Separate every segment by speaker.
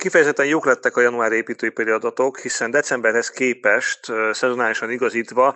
Speaker 1: Kifejezetten jók lettek a januári építőipari adatok, hiszen decemberhez képest szezonálisan igazítva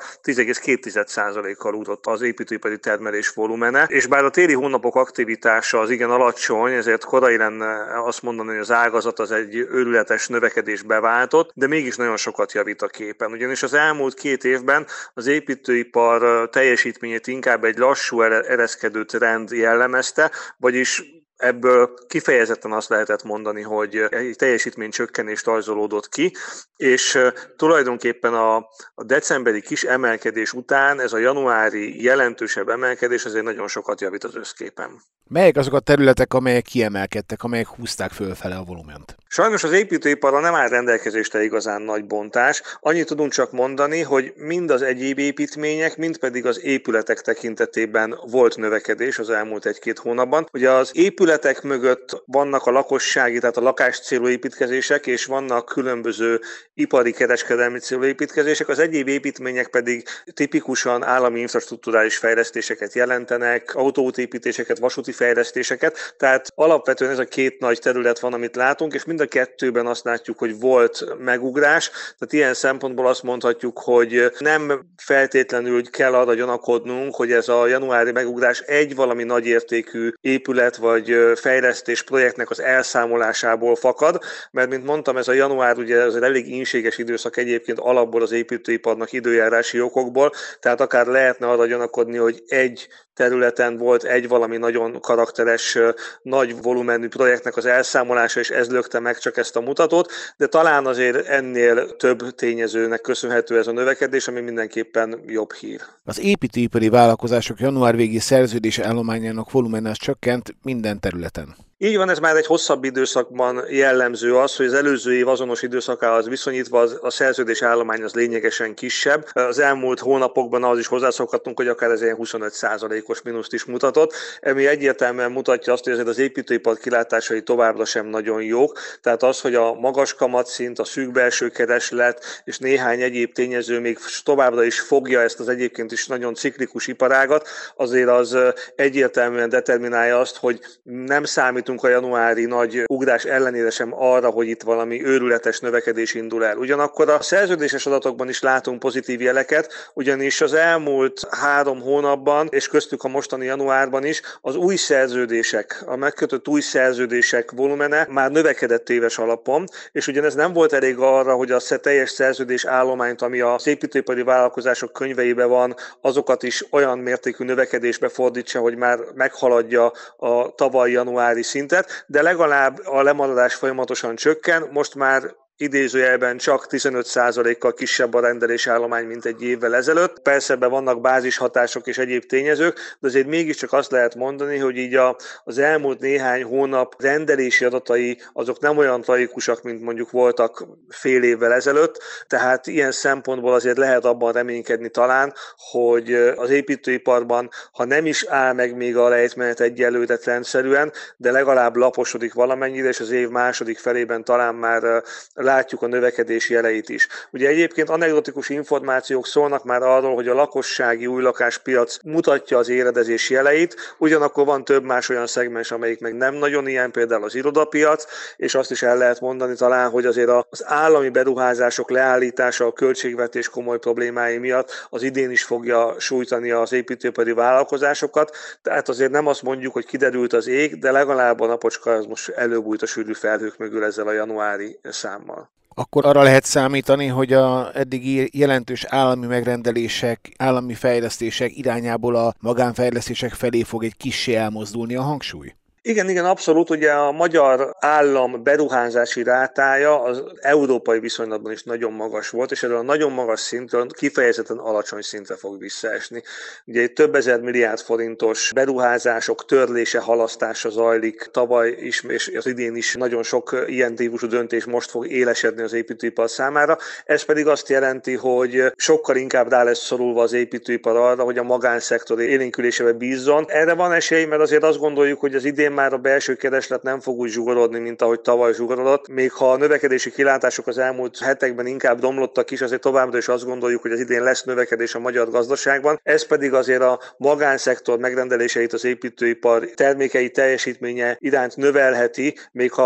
Speaker 1: 10,2%-kal ugrott az építőipari termelés volumene, és bár a téli hónapok aktivitása az igen alacsony, ezért korai lenne azt mondani, hogy az ágazat az egy őrületes növekedés beváltott, de mégis nagyon sokat javít a képen. Ugyanis az elmúlt 2 évben az építőipar teljesítményét inkább egy lassú ereszkedő trend jellemezte, vagyis ebből kifejezetten azt lehetett mondani, hogy egy teljesítménycsökkenést rajzolódott ki, és tulajdonképpen a decemberi kis emelkedés után ez a januári jelentősebb emelkedés azért nagyon sokat javít az összképen.
Speaker 2: Melyek azok a területek, amelyek kiemelkedtek, amelyek húzták fölfele a volument?
Speaker 1: Sajnos az építőiparra nem áll rendelkezésre igazán nagy bontás. Annyit tudunk csak mondani, hogy mind az egyéb építmények, mind pedig az épületek tekintetében volt növekedés az elmúlt 1-2 hónapban. Ugye az épületek mögött vannak a lakossági, tehát a lakáscélú építkezések, és vannak különböző ipari kereskedelmi célú építkezések. Az egyéb építmények pedig tipikusan állami infrastrukturális fejlesztéseket jelentenek, autóútépítéseket, vasúti fejlesztéseket. Tehát alapvetően ez a 2 nagy terület van, amit látunk, és mind a 2-ben azt látjuk, hogy volt megugrás. Tehát ilyen szempontból azt mondhatjuk, hogy nem feltétlenül kell arra gyanakodnunk, hogy ez a januári megugrás egy valami nagyértékű épület vagy fejlesztés projektnek az elszámolásából fakad, mert mint mondtam, ez a január ugye az elég ínséges időszak egyébként alapból az építőiparnak időjárási okokból, tehát akár lehetne arra gyanakodni, hogy egy területen volt egy valami nagyon karakteres, nagy volumenű projektnek az elszámolása, és ez lökte meg csak ezt a mutatót, de talán azért ennél több tényezőnek köszönhető ez a növekedés, ami mindenképpen jobb hír.
Speaker 2: Az építőipari vállalkozások január végi szerződés állományának volumene csökkent minden területen.
Speaker 1: Így van, ez már egy hosszabb időszakban jellemző az, hogy az előző év azonos időszakához viszonyítva a szerződés állomány az lényegesen kisebb. Az elmúlt hónapokban az is hozzászokhatunk, hogy akár ez ilyen 25%-os mínuszt is mutatott, ami egyértelműen mutatja azt, hogy azért az építőipar kilátásai továbbra sem nagyon jók. Tehát az, hogy a magas kamatszint, a szűk belső kereslet és néhány egyéb tényező még továbbra is fogja ezt az egyébként is nagyon ciklikus iparágat, azért az egyértelműen determinálja azt, hogy nem számítunk a januári nagy ugrás ellenére sem arra, hogy itt valami őrületes növekedés indul el. Ugyanakkor a szerződéses adatokban is látunk pozitív jeleket, ugyanis az elmúlt 3 hónapban, és köztük a mostani januárban is, az új szerződések, a megkötött új szerződések volumene már növekedett éves alapon, és ugyanez nem volt elég arra, hogy a teljes szerződés állományt, ami az építőipari vállalkozások könyveiben van, azokat is olyan mértékű növekedésbe fordítsa, hogy már meghaladja a tavaly januári szintet, de legalább a lemaradás folyamatosan csökken, most már idézőjelben csak 15%-kal kisebb a rendelésállomány, mint egy évvel ezelőtt. Persze ebben vannak bázishatások és egyéb tényezők, de azért mégiscsak azt lehet mondani, hogy így az elmúlt néhány hónap rendelési adatai azok nem olyan tragikusak, mint mondjuk voltak fél évvel ezelőtt, tehát ilyen szempontból azért lehet abban reménykedni talán, hogy az építőiparban, ha nem is áll meg még a lejtmenet egyelőre rendszerűen, de legalább laposodik valamennyire, és az év második felében talán már látjuk a növekedés jeleit is. Ugye egyébként anekdotikus információk szólnak már arról, hogy a lakossági új lakáspiac mutatja az éredezés jeleit, ugyanakkor van több más olyan szegmens, amelyik meg nem nagyon ilyen, például az irodapiac, és azt is el lehet mondani talán, hogy azért az állami beruházások leállítása a költségvetés komoly problémái miatt az idén is fogja sújtani az építőipari vállalkozásokat, tehát azért nem azt mondjuk, hogy kiderült az ég, de legalább a napocska az most előbújt a sűrű felhők mögül ezzel a januári számmal.
Speaker 2: Akkor arra lehet számítani, hogy a eddigi jelentős állami megrendelések, állami fejlesztések irányából a magánfejlesztések felé fog egy kissé elmozdulni a hangsúly?
Speaker 1: Igen, abszolút. Ugye a magyar állam beruházási rátája az európai viszonylatban is nagyon magas volt, és erről a nagyon magas szintről kifejezetten alacsony szintre fog visszaesni. Ugye egy több ezer milliárd forintos beruházások törlése, halasztása zajlik tavaly is, és az idén is nagyon sok ilyen típusú döntés most fog élesedni az építőipar számára. Ez pedig azt jelenti, hogy sokkal inkább rá lesz szorulva az építőipar arra, hogy a magánszektor élénkülésébe bízzon. Erre van esély, mert azért azt gondoljuk, hogy az idén már a belső kereslet nem fog úgy zsugorodni, mint ahogy tavaly zsugorodott. Még ha a növekedési kilátások az elmúlt hetekben inkább romlottak is, azért továbbra is azt gondoljuk, hogy az idén lesz növekedés a magyar gazdaságban. Ez pedig azért a magánszektor megrendeléseit, az építőipar termékei teljesítménye iránt növelheti, még ha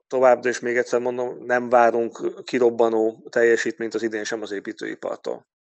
Speaker 1: továbbra is még egyszer mondom, nem várunk kirobbanó teljesítményt az idén sem az építőipartól.